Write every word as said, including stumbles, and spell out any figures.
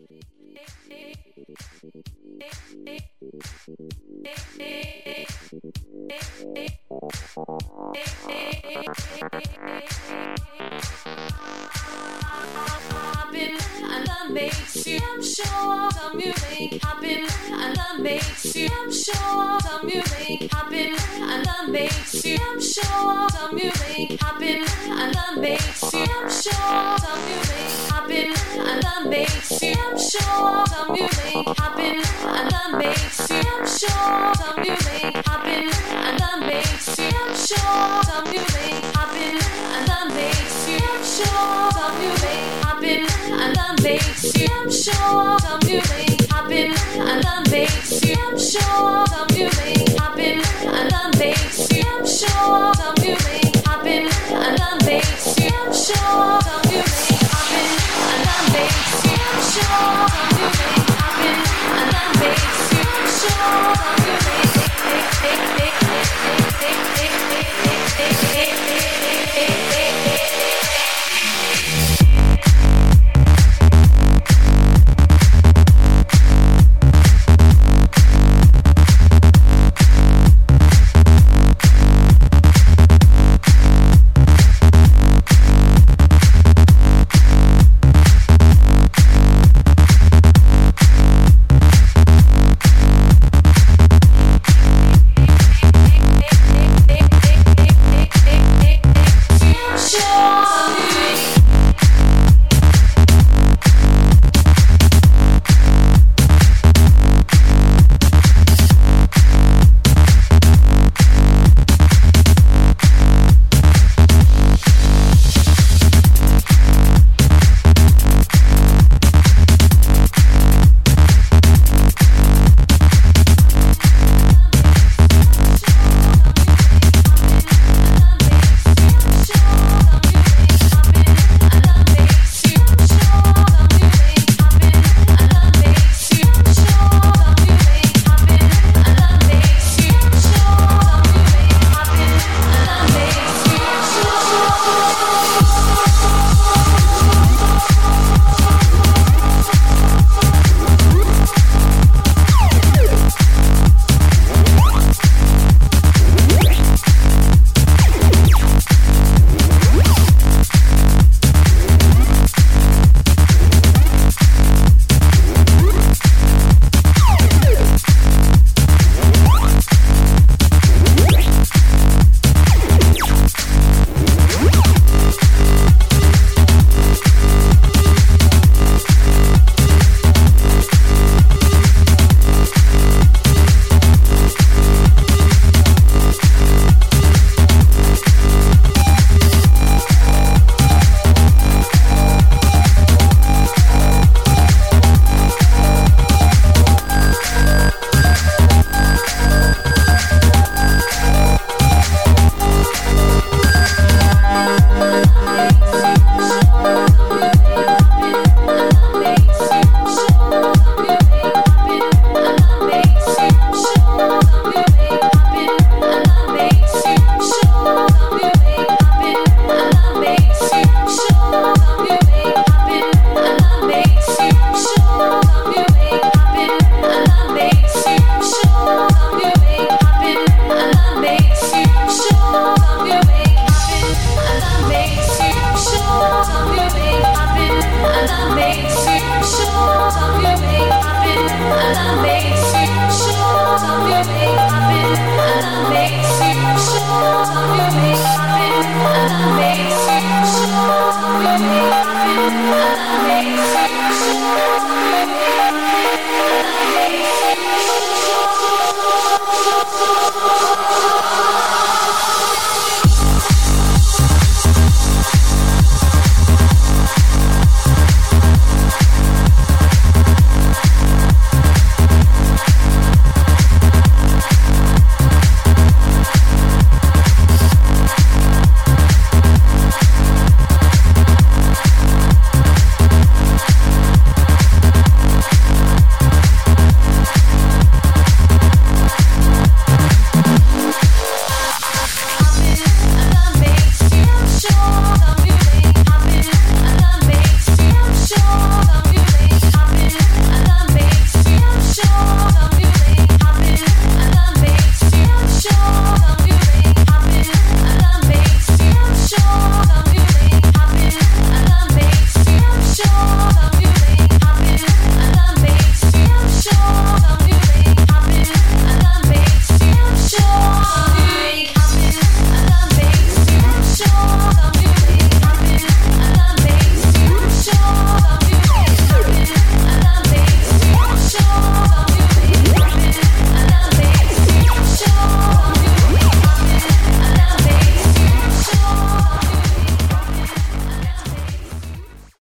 Happen and that makes you, I'm sure some you think happen and that makes you, I'm sure some you think happen and that makes you, I'm sure some you think happen and that makes you, I'm sure some you think happen and that makes you, I'm sure some you think happen and that makes you, I'm sure some you think happen and that makes you, I'm sure some you think happen and that makes you, I'm sure some you think happen and that makes you, I'm sure some you think happen and that makes you, I'm sure some you think happen and that makes you, I'm sure some you think happen and that makes you, I'm sure some you think happen and